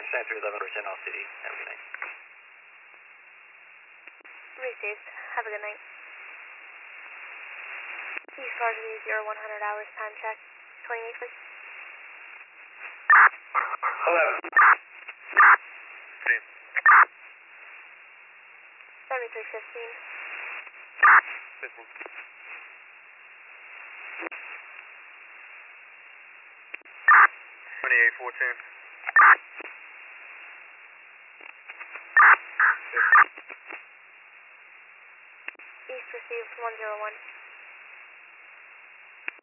Times 10-11 Virgin City. Have a good night. Received. Have a good night. East Varsity 0100 hours time check. 28, please. 11. 7315. 15. 2814. East received 101.